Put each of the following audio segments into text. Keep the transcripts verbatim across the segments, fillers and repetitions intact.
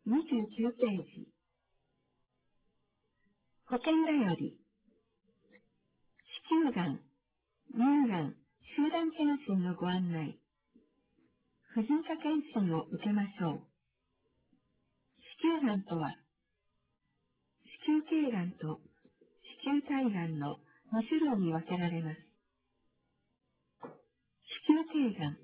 にじゅうきゅうページ。保険だより。子宮がん、乳がん、集団検診のご案内。婦人科検診を受けましょう。子宮がんとは、子宮頸がんと子宮体がんのに種類に分けられます。子宮頸がん、子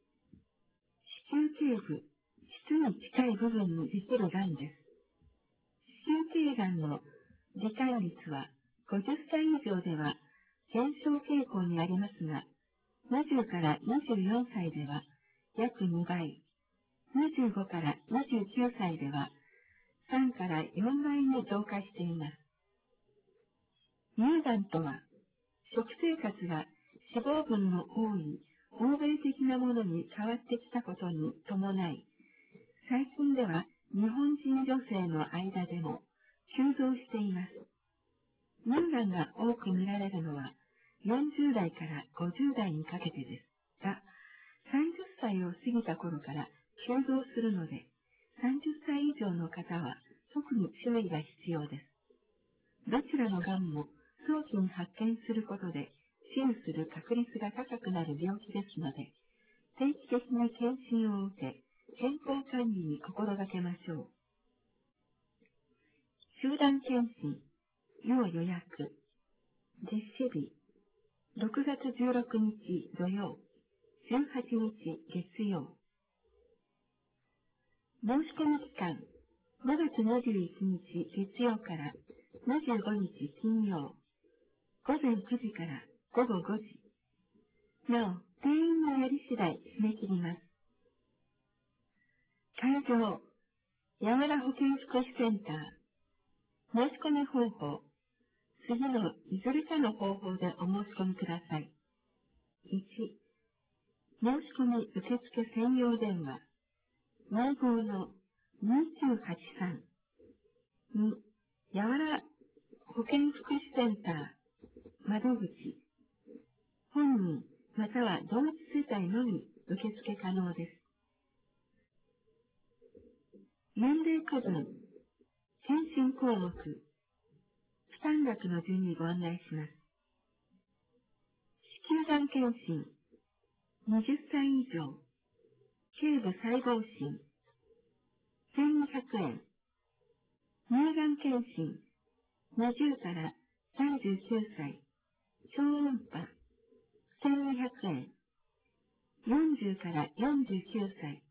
宮頸部、膣に近い部分にできるがんです。子宮頸がんの罹患率はごじゅっさい以上では減少傾向にありますが、にじゅうからにじゅうよんさいでは約にばい、にじゅうごからにじゅうきゅうさいではさんからよんばいに増加しています。乳がんとは、食生活が脂肪分の多い欧米的なものに変わってきたことに伴い、最近では日本人女性の間でも急増しています。乳がんが多く見られるのはよんじゅうだいからごじゅうだいにかけてですが、さんじゅっさいを過ぎた頃から急増するので、さんじゅっさい以上の方は特に注意が必要です。どちらのがんも早期に発見することで死にする確率が高くなる病気ですので、定期的に検診を受け、健康管理に心がけましょう。集団検診、要予約、実施日、ろくがつじゅうろくにち土曜、じゅうはちにち月曜。申し込み期間、ごがつにじゅういちにち月曜からにじゅうごにち金曜、ごぜんくじからごごごじ。なお、定員のやり次第締め切ります。会場、やぐら保健福祉センター。申し込み方法、次のいずれかの方法でお申し込みください。いち、申し込み受付専用電話、内号のにきゅうはちさん。に、やわら保健福祉センター、窓口。本人、または同一世帯のみ受付可能です。年齢区分、検診項目、負担額の順にご案内します。子宮がん検診、はたち以上、頸部細胞診、せんにひゃくえん。乳がん検診、にじゅうからさんじゅうきゅうさい、超音波、せんにひゃくえん。よんじゅうからよんじゅうきゅうさい。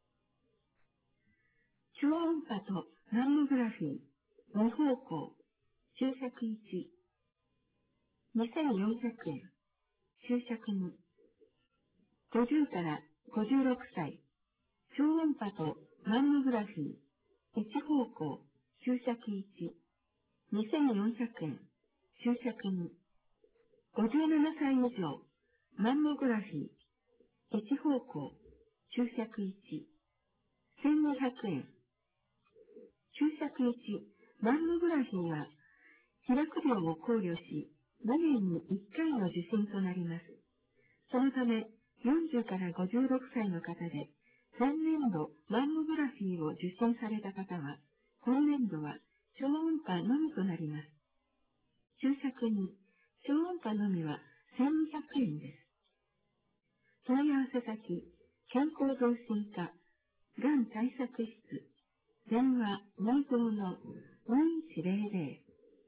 超音波とマンモグラフィー、に方向、注釈いち、にせんよんひゃくえん。注釈に、ごじゅうからごじゅうろくさい、超音波とマンモグラフィー、いち方向、注釈いち、にせんよんひゃくえん。注釈に、ごじゅうななさい以上、マンモグラフィー、いち方向、注釈いち、せんにひゃくえん。注釈いち、マンモグラフィーは、被曝量を考慮し、にねんにいっかいの受診となります。そのため、よんじゅうからごじゅうろくさいの方で、前年度マンモグラフィーを受診された方は、今年度は超音波のみとなります。注釈に、超音波のみはせんにひゃくえんです。問い合わせ先、健康増進課、がん対策室、電話内蔵のにいちぜろぜ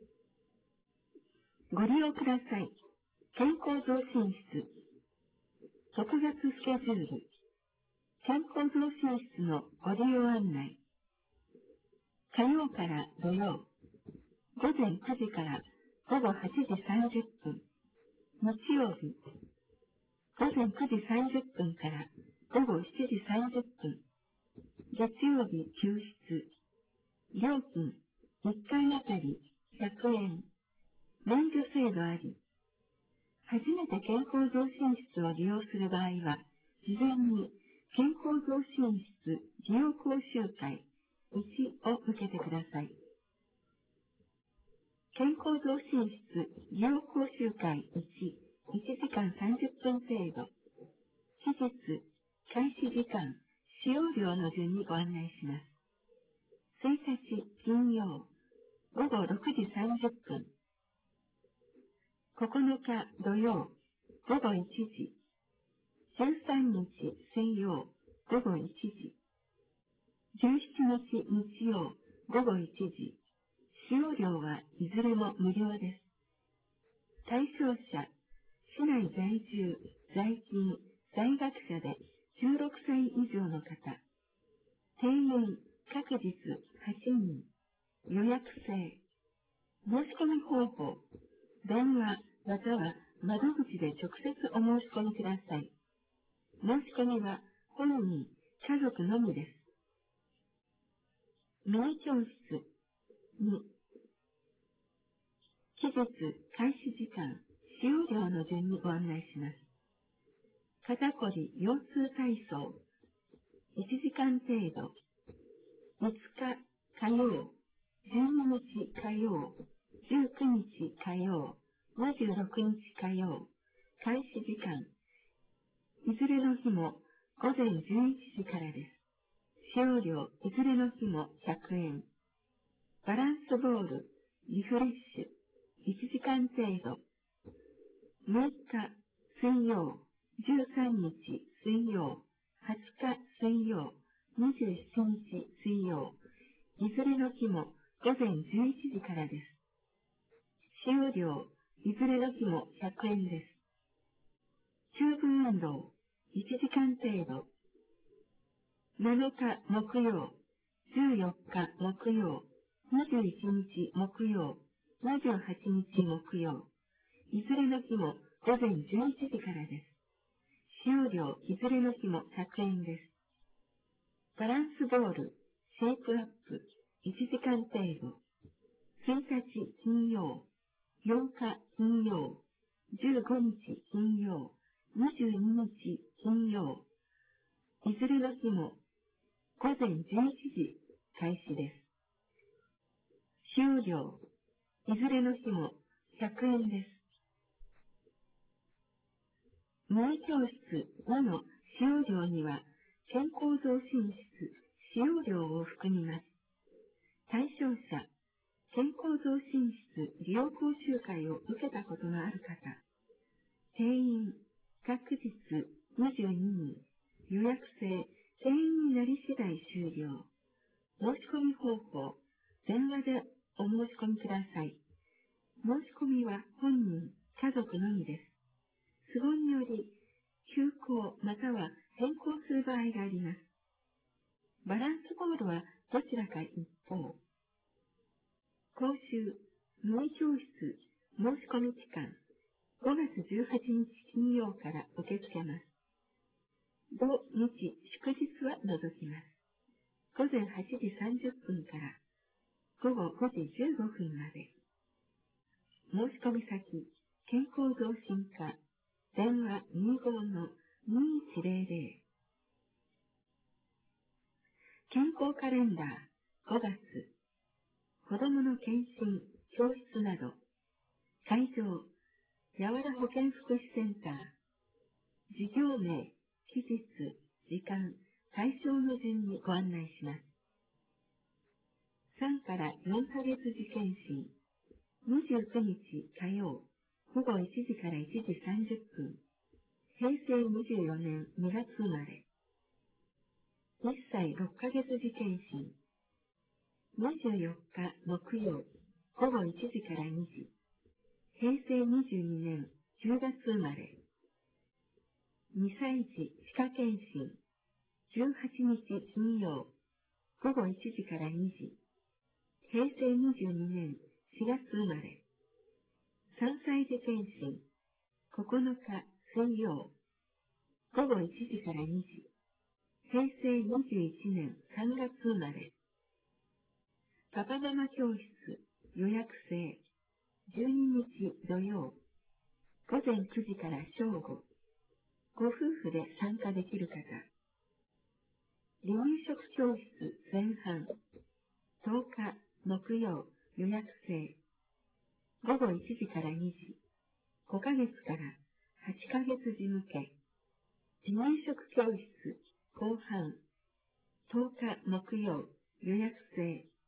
ろ。ご利用ください。健康増進室。ろくがつスケジュール。健康増進室のご利用案内。火曜から土曜。ごぜんくじからごごはちじさんじゅっぷん。日曜日。ごぜんくじさんじゅっぷんからごごしちじさんじゅっぷん。月曜日休室。料金いっかいあたりひゃくえん。免除制度あり。初めて健康増進室を利用する場合は、事前に健康増進室利用講習会いちを受けてください。健康増進室利用講習会いち、いちじかんさんじゅっぷん程度。期日、開始時間、使用料の順にご案内します。 ついたち金曜、午後ろくじさんじゅっぷん。ここのか土曜、午後いちじ。じゅうさんにち水曜、午後いちじ。じゅうしちにち日曜、午後いちじ。使用料はいずれも無料です。対象者、市内在住、在勤、在学者でじゅうろくさい以上の方。定員、各日はちにん。予約制。申し込み方法。電話、または窓口で直接お申し込みください。申し込みは本人、家族のみです。ミニ教室。に、期日、開始時間、使用料の順にご案内します。肩こり腰痛体操、いちじかん程度。みっか火曜、じゅうににち火曜、じゅうくにち火曜、にじゅうろくにち火曜。開始時間、いずれの日も午前じゅういちじからです。使用料、いずれの日もひゃくえん。バランスボール、リフレッシュ、いちじかん程度。むいか水曜、じゅうさんにち水曜、はつか水曜、にじゅうしちにち水曜。いずれの日も午前じゅういちじからです。使用料、いずれの日もひゃくえんです。チューブ運動、いちじかん程度。なのか木曜、じゅうよっか木曜、にじゅういちにち木曜、にじゅうはちにち木曜。いずれの日も午前じゅういちじからです。使用料、いずれの日もひゃくえんです。バランスボール、シェイプアップ、いちじかん程度。ついたち金曜、ようか金曜、じゅうごにち金曜、にじゅうににち金曜。いずれの日も午前じゅういちじ開始です。使用料、いずれの日もひゃくえんです。ミニ教室にの使用料には、健康増進室使用料を含みます。対象者、健康増進室利用講習会を受けたことのある方。定員、各日にじゅうににん。予約制、定員になり次第終了。申し込み方法、電話でお申し込みください。申し込みは本人、家族のみです。都合により、休校または変更する場合があります。バランスボールはどちらか一方。講習、ミニ教室、申し込み期間、ごがつじゅうはちにち金曜から受け付けます。土日祝日は除きます。ごぜんはちじさんじゅっぷんからごごごじじゅうごふんまで。申し込み先、健康増進課、電話にごのにいちぜろぜろ。健康カレンダーごがつ。子どもの検診、教室など。会場、やわら保健福祉センター。事業名、期日、時間、対象の順にご案内します。さんからよんかげつ時検診。にじゅうくにち火曜、午後いちじからいちじさんじゅっぷん。へいせいにじゅうよねんにがつ生まれ。いっさいろっかげつ時検診。にじゅうよっか木曜、午後いちじからにじ。へいせいにじゅうにねんじゅうがつ生まれ。にさい児歯科検診。じゅうはちにち金曜、午後いちじからにじ。へいせいにじゅうにねんしがつ生まれ。さんさい児検診。ここのか水曜、午後いちじからにじ。へいせいにじゅういちねんさんがつ生まれ。パパママ教室予約制。じゅうににち土曜、ごぜんくじから正午。ご夫婦で参加できる方。離乳食教室前半。とおか木曜予約制。ごごいちじからにじ。ごかげつからはちかげつ児向け。離乳食教室後半。とおか木曜予約制。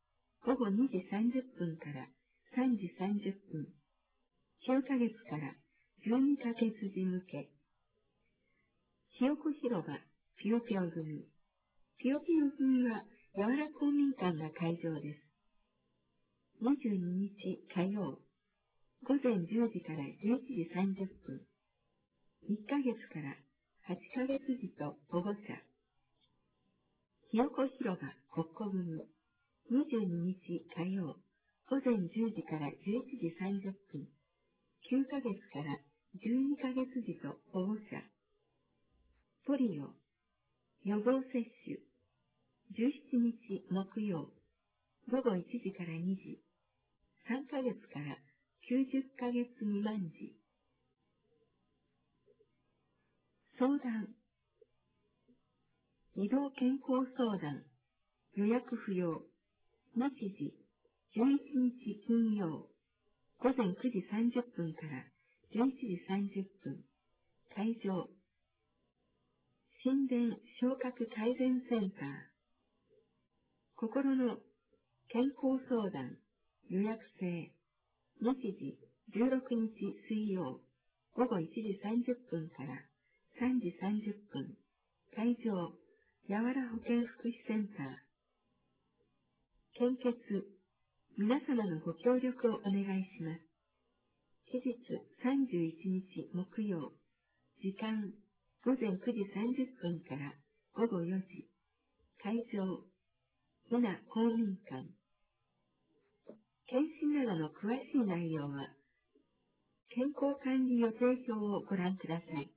午後にじさんじゅっぷんからさんじさんじゅっぷん、きゅうかげつからじゅうにかげつじ向け、ひよこ広場ぴよぴよ組。ぴよぴよ組は、やわら公民館が会場です。にじゅうににち火曜、午前じゅうじからじゅういちじさんじゅっぷん、いっかげつからはちかげつじと保護者。ひよこ広場国庫組。にじゅうににち火曜、午前じゅうじからじゅういちじさんじゅっぷん、きゅうかげつからじゅうにかげつじと保護者。ポリオ、予防接種。じゅうしちにち木曜、午後いちじからにじ、さんかげつからきゅうじゅっかげつ未満児。相談。移動健康相談。予約不要。日時、じゅういちにち金曜、午前くじさんじゅっぷんからじゅういちじさんじゅっぷん。会場。心電昇格改善センター。心の健康相談。予約制。日時、じゅうろくにち水曜、午後いちじさんじゅっぷんからさんじさんじゅっぷん。会場、やわら保健福祉センター。献血、皆様のご協力をお願いします。期日さんじゅういちにち木曜、時間午前くじさんじゅっぷんから午後よじ。会場、伊那公民館。検診などの詳しい内容は、健康管理予定表をご覧ください。